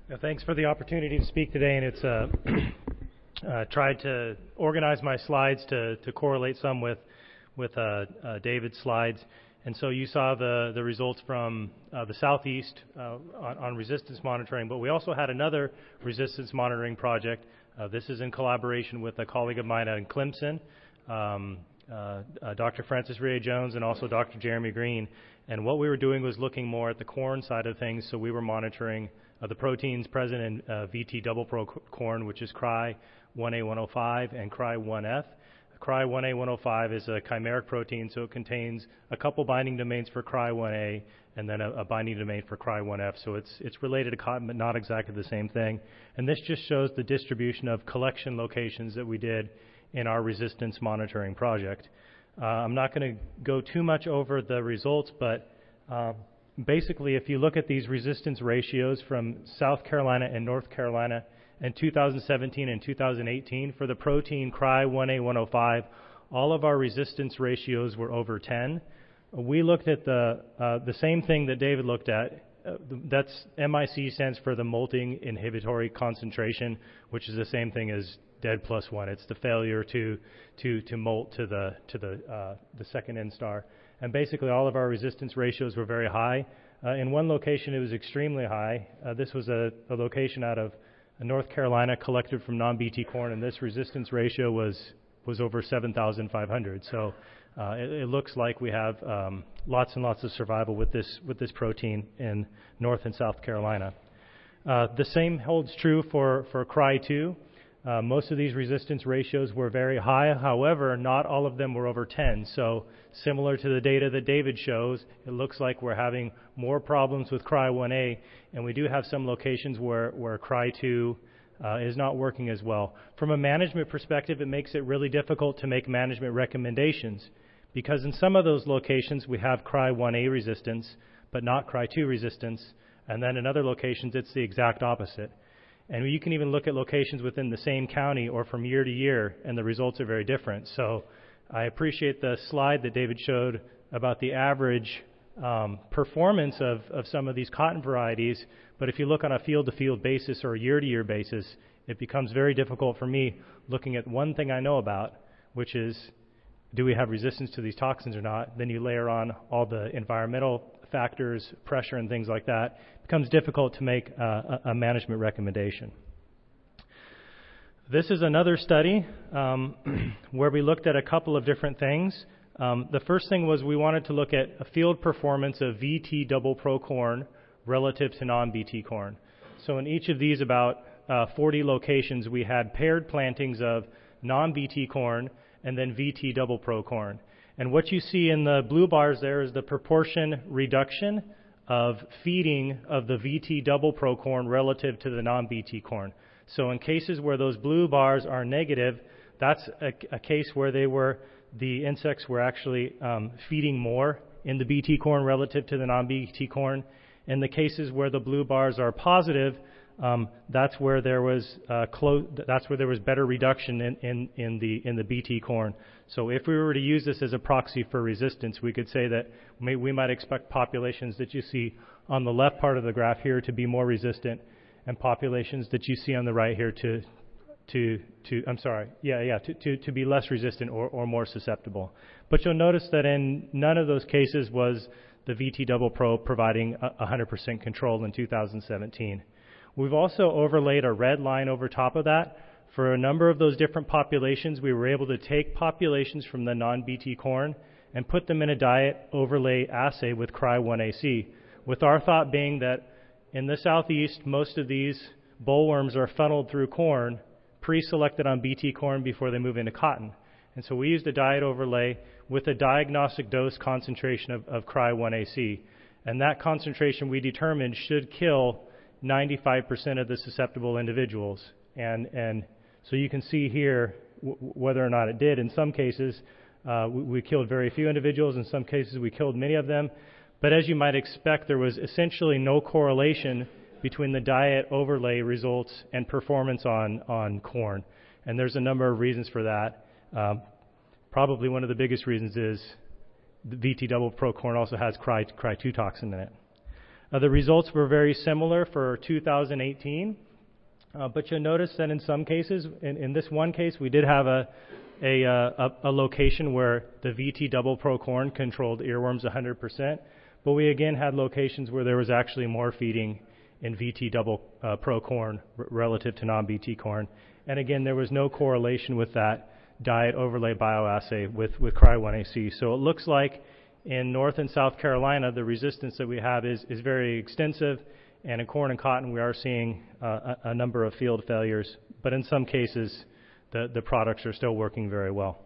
Thanks for the opportunity to speak today, and it's tried to organize my slides to correlate some with David's slides. And so you saw the results from the Southeast on resistance monitoring, but we also had another resistance monitoring project. This is in collaboration with a colleague of mine in Clemson, Dr. Francis Rea-Jones, and also Dr. Jeremy Green. And what we were doing was looking more at the corn side of things, so we were monitoring the proteins present in VT double pro corn, which is CRY1A105 and CRY1F. CRY1A105 is a chimeric protein, so it contains a couple binding domains for CRY1A and then a binding domain for CRY1F. So it's related to cotton, but not exactly the same thing. And this just shows the distribution of collection locations that we did in our resistance monitoring project. I'm not going to go too much over the results, but basically, if you look at these resistance ratios from South Carolina and North Carolina in 2017 and 2018, for the protein CRY1A105, all of our resistance ratios were over 10. We looked at the same thing that David looked at. That's MIC stands for the molting inhibitory concentration, which is the same thing as dead plus one. It's the failure to molt to the second N star. And basically all of our resistance ratios were very high. In one location it was extremely high. This was a location out of North Carolina collected from non-BT corn, and this resistance ratio was over 7,500. So it looks like we have lots and lots of survival with this protein in North and South Carolina. The same holds true for CRY2. Most of these resistance ratios were very high. However, not all of them were over 10. So similar to the data that David shows, it looks like we're having more problems with CRY1A, and we do have some locations where CRY2 is not working as well. From a management perspective, it makes it really difficult to make management recommendations, because in some of those locations we have CRY1A resistance, but not CRY2 resistance, and then in other locations it's the exact opposite. And you can even look at locations within the same county or from year to year, and the results are very different. So I appreciate the slide that David showed about the average performance of some of these cotton varieties, but if you look on a field-to-field basis or a year-to-year basis, it becomes very difficult for me looking at one thing I know about, which is, do we have resistance to these toxins or not? Then you layer on all the environmental factors, pressure, and things like that. It becomes difficult to make a management recommendation. This is another study where we looked at a couple of different things. The first thing was we wanted to look at a field performance of VT double pro corn relative to non-BT corn. So in each of these about 40 locations, we had paired plantings of non-BT corn and then VT double pro corn. And what you see in the blue bars there is the proportion reduction of feeding of the VT double pro corn relative to the non-BT corn. So in cases where those blue bars are negative, that's a case where the insects were actually feeding more in the BT corn relative to the non-BT corn. In the cases where the blue bars are positive, that's where there was better reduction in the BT corn. So if we were to use this as a proxy for resistance, we could say that we might expect populations that you see on the left part of the graph here to be more resistant, and populations that you see on the right here to be less resistant or more susceptible. But you'll notice that in none of those cases was the VT double pro providing 100% control in 2017. We've also overlaid a red line over top of that. For a number of those different populations, we were able to take populations from the non-BT corn and put them in a diet overlay assay with CRY1AC, with our thought being that in the southeast, most of these bollworms are funneled through corn, pre-selected on BT corn before they move into cotton. And so we used a diet overlay with a diagnostic dose concentration of CRY1AC. And that concentration we determined should kill 95% of the susceptible individuals. And so you can see here whether or not it did. In some cases, we killed very few individuals. In some cases, we killed many of them. But as you might expect, there was essentially no correlation between the diet overlay results and performance on corn. And there's a number of reasons for that. Probably one of the biggest reasons is the VT double pro corn also has CRY2 toxin in it. The results were very similar for 2018, but you'll notice that in some cases, in this one case, we did have a location where the VT Double Pro corn controlled earworms 100%, but we again had locations where there was actually more feeding in VT Double Pro corn relative to non-BT corn. And again, there was no correlation with that diet overlay bioassay with Cry1AC. So it looks like in North and South Carolina, the resistance that we have is very extensive, and in corn and cotton, we are seeing a number of field failures, but in some cases, the products are still working very well.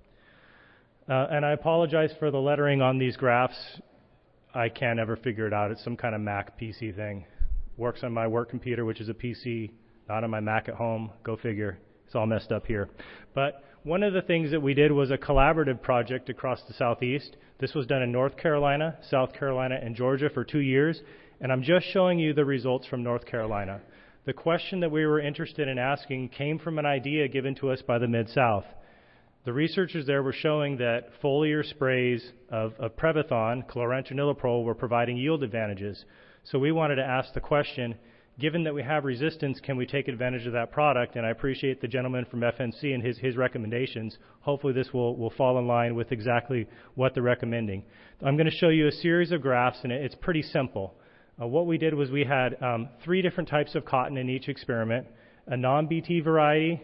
And I apologize for the lettering on these graphs. I can't ever figure it out. It's some kind of Mac PC thing. Works on my work computer, which is a PC, not on my Mac at home. Go figure. It's all messed up here. But one of the things that we did was a collaborative project across the Southeast. This was done in North Carolina, South Carolina, and Georgia for 2 years. And I'm just showing you the results from North Carolina. The question that we were interested in asking came from an idea given to us by the Mid-South. The researchers there were showing that foliar sprays of Prevathon, chlorantraniliprole, were providing yield advantages. So we wanted to ask the question, given that we have resistance, can we take advantage of that product? And I appreciate the gentleman from FNC and his recommendations. Hopefully this will fall in line with exactly what they're recommending. I'm going to show you a series of graphs, and it's pretty simple. What we did was we had 3 different types of cotton in each experiment: a non-BT variety,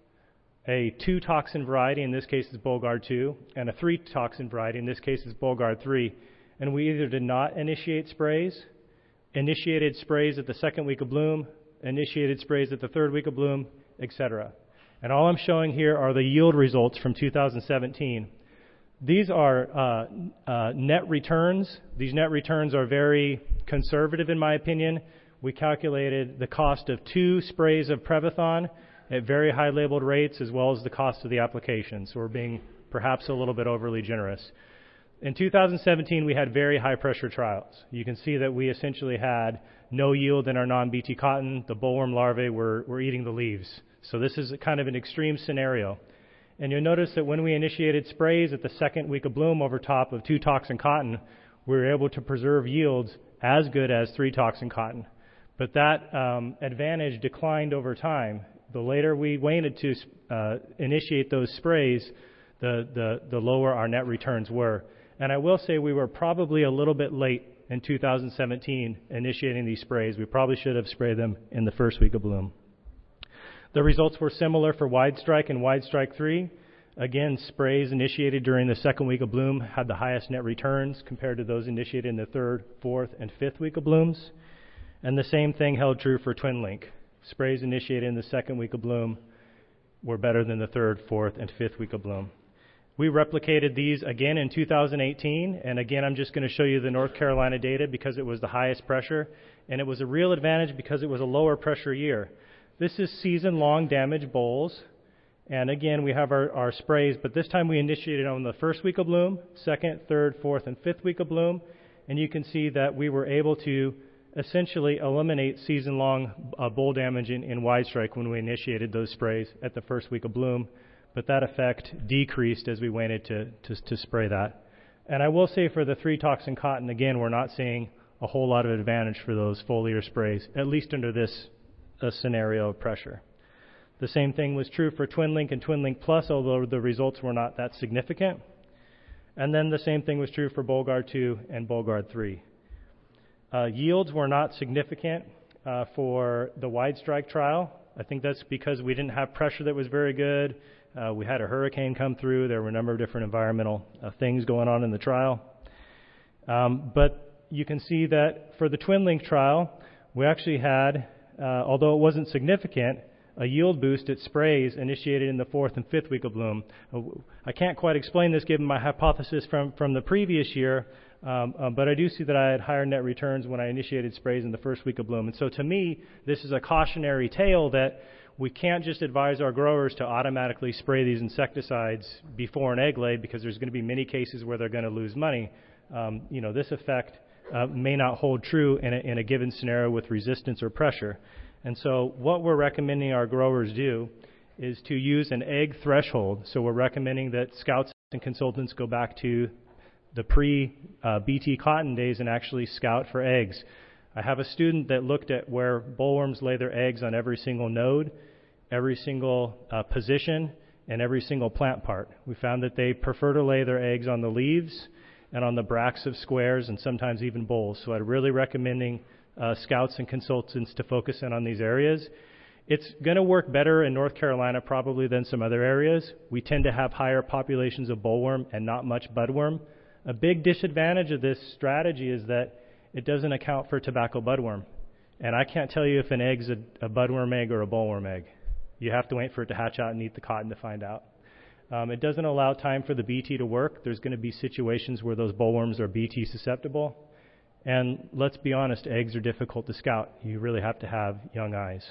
a 2-toxin variety, in this case is Bollgard 2, and a 3-toxin variety, in this case is Bollgard 3. And we either did not initiate sprays, initiated sprays at the 2nd week of bloom, initiated sprays at the 3rd week of bloom, etc. And all I'm showing here are the yield results from 2017. These are net returns. These net returns are very conservative in my opinion. We calculated the cost of 2 sprays of Prevathon at very high labeled rates, as well as the cost of the application. So we're being perhaps a little bit overly generous. In 2017, we had very high pressure trials. You can see that we essentially had no yield in our non-BT cotton. The bollworm larvae were eating the leaves. So this is kind of an extreme scenario. And you'll notice that when we initiated sprays at the 2nd week of bloom over top of 2-toxin cotton, we were able to preserve yields as good as 3-toxin cotton. But that advantage declined over time. The later we waited to initiate those sprays, the lower our net returns were. And I will say we were probably a little bit late in 2017 initiating these sprays. We probably should have sprayed them in the 1st week of bloom. The results were similar for Wide Strike and Wide Strike 3. Again, sprays initiated during the 2nd week of bloom had the highest net returns compared to those initiated in the 3rd, 4th, and 5th week of blooms. And the same thing held true for TwinLink. Sprays initiated in the 2nd week of bloom were better than the 3rd, 4th, and 5th week of bloom. We replicated these again in 2018, and again I'm just going to show you the North Carolina data because it was the highest pressure, and it was a real advantage because it was a lower pressure year. This is season-long damage bolls, and again we have our sprays, but this time we initiated on the 1st week of bloom, 2nd, 3rd, 4th, and 5th week of bloom, and you can see that we were able to essentially eliminate season-long boll damage in Wide Strike when we initiated those sprays at the 1st week of bloom. But that effect decreased as we waited to spray that. And I will say for the 3-toxin cotton, again, we're not seeing a whole lot of advantage for those foliar sprays, at least under this scenario of pressure. The same thing was true for TwinLink and TwinLink Plus, although the results were not that significant. And then the same thing was true for Bollgard 2 and Bollgard 3. Yields were not significant for the Wide Strike trial. I think that's because we didn't have pressure that was very good. We had a hurricane come through. There were a number of different environmental things going on in the trial. But you can see that for the TwinLink trial, we actually had, although it wasn't significant, a yield boost at sprays initiated in the 4th and 5th week of bloom. I can't quite explain this given my hypothesis from the previous year, but I do see that I had higher net returns when I initiated sprays in the 1st week of bloom. And so to me, this is a cautionary tale that we can't just advise our growers to automatically spray these insecticides before an egg lay because there's going to be many cases where they're going to lose money. This effect may not hold true in a given scenario with resistance or pressure. And so what we're recommending our growers do is to use an egg threshold. So we're recommending that scouts and consultants go back to the pre-BT cotton days and actually scout for eggs. I have a student that looked at where bollworms lay their eggs on every single node, every single position, and every single plant part. We found that they prefer to lay their eggs on the leaves and on the bracts of squares and sometimes even bowls. So I'd really recommending scouts and consultants to focus in on these areas. It's going to work better in North Carolina probably than some other areas. We tend to have higher populations of bollworm and not much budworm. A big disadvantage of this strategy is that it doesn't account for tobacco budworm. And I can't tell you if an egg's a budworm egg or a bollworm egg. You have to wait for it to hatch out and eat the cotton to find out. It doesn't allow time for the BT to work. There's going to be situations where those bollworms are BT susceptible. And let's be honest, eggs are difficult to scout. You really have to have young eyes.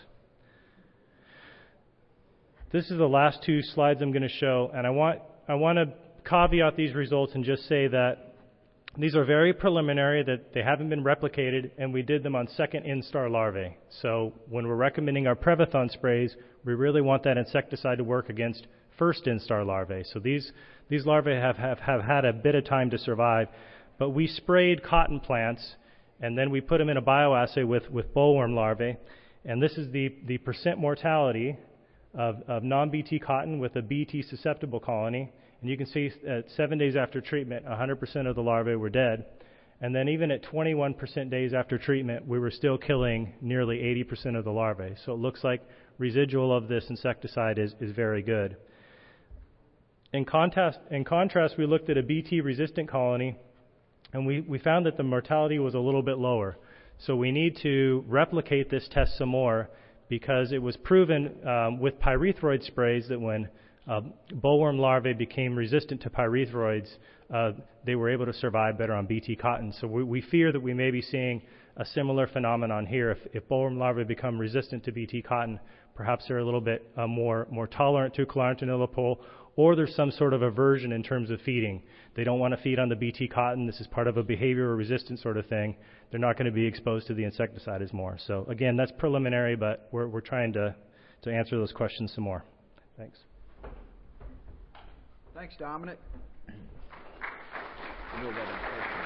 This is the last two slides I'm going to show, and I want to caveat these results and just say that these are very preliminary, that they haven't been replicated, and we did them on second instar larvae. So when we're recommending our Prevathon sprays, we really want that insecticide to work against first instar larvae. So these larvae have had a bit of time to survive, but we sprayed cotton plants, and then we put them in a bioassay with bollworm larvae, and this is the percent mortality of non-BT cotton with a BT susceptible colony. And you can see at 7 days after treatment, 100% of the larvae were dead. And then even at 21% days after treatment, we were still killing nearly 80% of the larvae. So it looks like residual of this insecticide is very good. In contrast, we looked at a BT-resistant colony, and we found that the mortality was a little bit lower. So we need to replicate this test some more, because it was proven with pyrethroid sprays that when bollworm larvae became resistant to pyrethroids, they were able to survive better on BT cotton. So we fear that we may be seeing a similar phenomenon here. If bollworm larvae become resistant to BT cotton, perhaps they're a little bit more tolerant to Chlorantraniliprole, or there's some sort of aversion in terms of feeding. They don't want to feed on the BT cotton. This is part of a behavioral resistance sort of thing. They're not going to be exposed to the insecticide as more. So again, that's preliminary, but we're trying to answer those questions some more. Thanks. Thanks, Dominic.